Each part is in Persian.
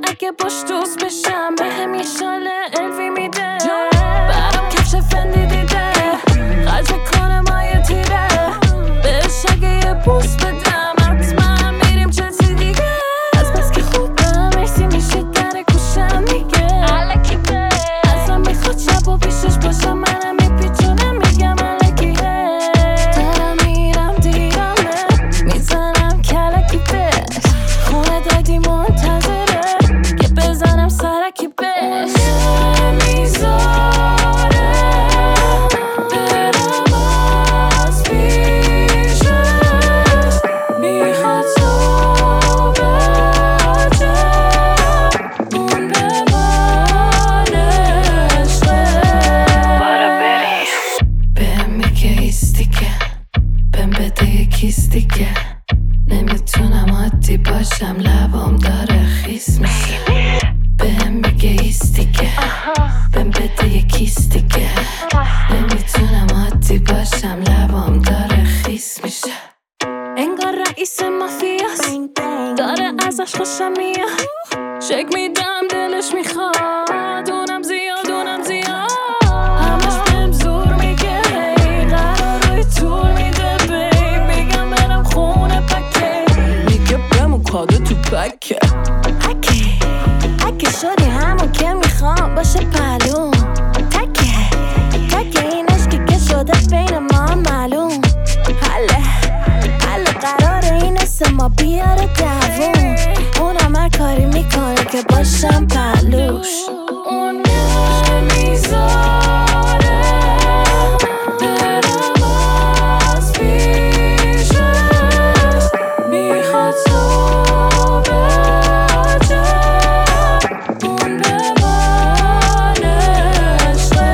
اگه باش دوست بشم بهم یه شال الوی میده، برام کفش فندی دیده، خرج کنه مایه تیره، بهش اگه یه بوس بدم حتما میریم چیزی دیگه. از بس که خوبه مرسی میشه در گوشم میگه الکی به ازم میخواد شب و پیشش باشم، منم میپیچونم میگم الکیه، دارم میرم دیرمه میزنم کلکی بهش، خونه دادی منتظره که بزنم سرکی بهش، نمیذاره برم از پیشش، میخواد صبح اون به من عشقه. بهم میگه ایستی که بهم بده یکیست دیگه، نمیتونم عادی باشم لبام داره خیس میشه، بهم میگه ایستی که بهم بده یکیست دیگه، نمیتونم عادی باشم لبام داره خیس میشه، انگار رئیس مافیاست داره ازش خوشم میاد، شک میدم دلش میخواد اونم زیاد همش بهم زور میگه هی قرار روی طول میده بی، میگم برم خونه پکه میگه بمون کاده تو پکه، اگه شدی همون که میخوام باشه پلوم، تکه این عشقی که شده بین ما معلوم، حله قراره این اسم ما بیاره دووم، اونم هر کاری میکنه که باشم پلوش، اون نمیذاره برم از پیشش، میخواد صبح اون به من عشقه.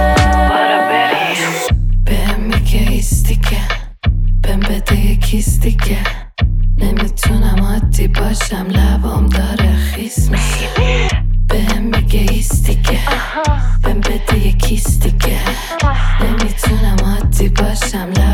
بهم میگه ایستی که بهم بده یکیست دیگه، نمیتونم عادی باشم لبام داره خیس میشه، بهم میگه ایستی که بهم بده یکیست دیگه، نمیتونم عادی باشم